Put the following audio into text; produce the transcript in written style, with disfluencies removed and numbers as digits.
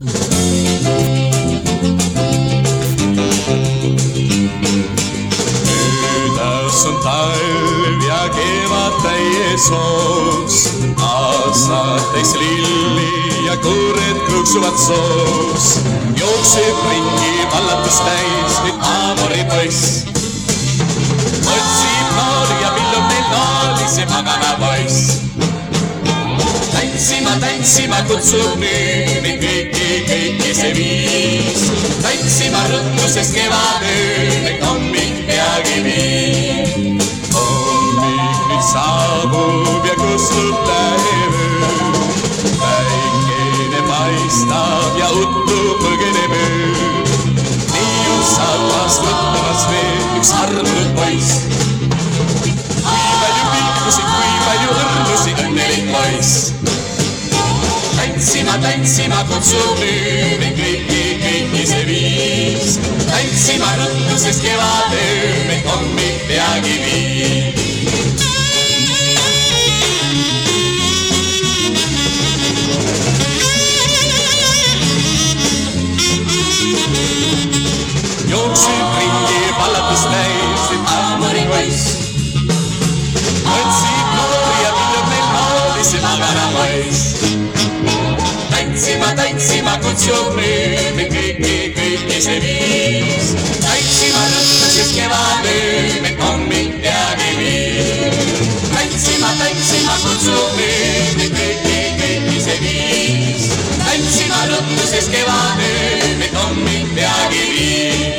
Möödas on talv ja kevad täies hoos, aastates lilli ja kuured krõksuvad soos. Jookseb ringi vallatust täis nüüd Aamori poiss. Otsib noori ja pillub neil nooli see magana poiss. Tantsima kutsub nüüd mind kõiki see viis. Tantsima ruttu, sest kevadöö meid hommik peagi viib. Hommik nüüd saabub ja kustub tähevöö. Päikene paistab ja uttu põgeneb öö. Nii on sabas võtmas veel üks armunud poiss. Kui palju pikkusi, kui palju õrnusi, õnnelik poiss. Tantsima kutsub nüüd mind kõiki see viis. Tantsima ruttu, sest kevadöö meid hommik peagi viib. Jooksib ringi vallatust täis nüüd Aamori poiss. Otsib noori ja pillub neil nooli see magana poiss. Tantsima kutsub nüüd mind kõiki see viis. Tantsima ruttu, sest kevadöö meid hommik peagi viib. Tantsima kutsub nüüd mind kõiki see viis. Tantsima ruttu, sest kevadöö meid hommik peagi viib.